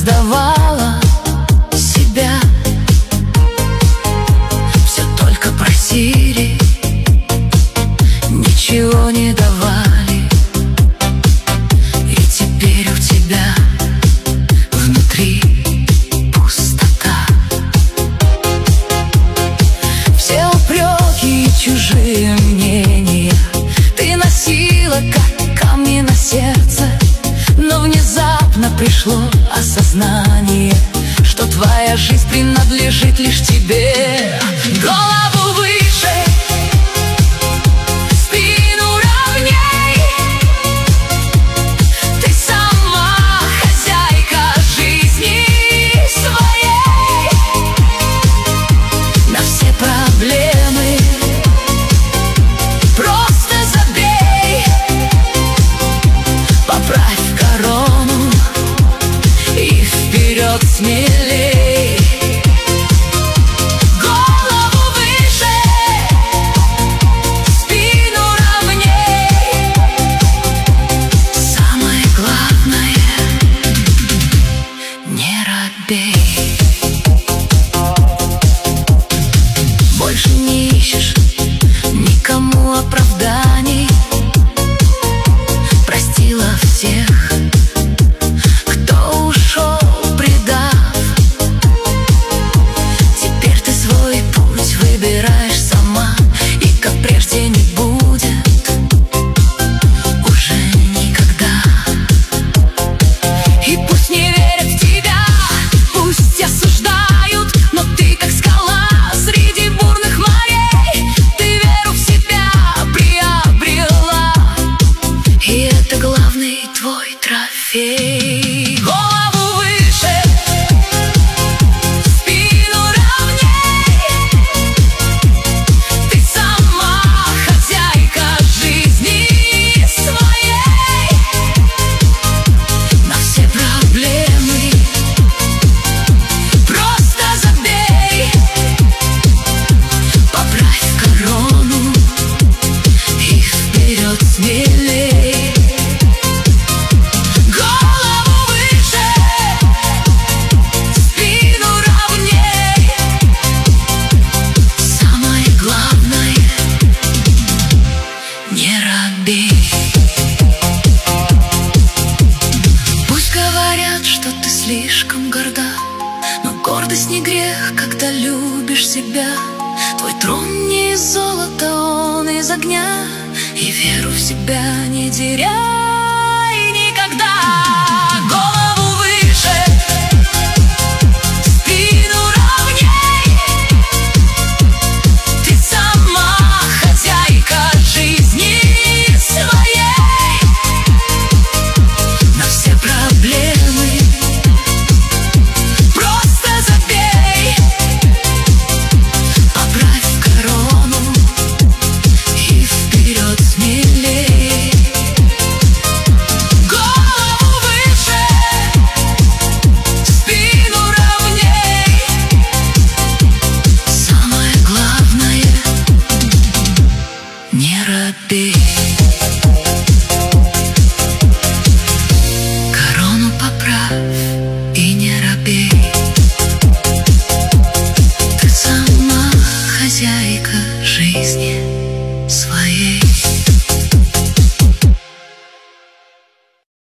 сдавала себя. Все только просили, ничего не давали. И теперь у тебя внутри пустота. Все упреки и чужие мнения ты носила, как камни на сердце. Но внезапно пришло осознание, что твоя жизнь принадлежит лишь тебе. Голову выше, спину ровней. Ты сама хозяйка жизни своей. На все проблемы просто забей. Поправь корону и вперед смелей. Голову выше, спину ровней. Самое главное — не робей. Больше не ищешь никому оправданий. Простила всех, кто ушел, предав. Теперь ты свой путь выбираешь сама, и как прежде не будет уже никогда. И пусть не верят в тебя, пусть осуждают, но ты как скала среди бурных морей. Ты веру в себя приобрела, и это главный твой трофей. Голову выше, спину ровней. Ты сама хозяйка жизни своей. На все проблемы просто забей. Поправь корону и вперед смелей. Голову выше, спину ровней. Самое главное — не робей. Пусть говорят, что ты слишком горда, но гордость не грех, когда любишь себя. Твой трон не из золота, он из огня, и веру в себя не теряй.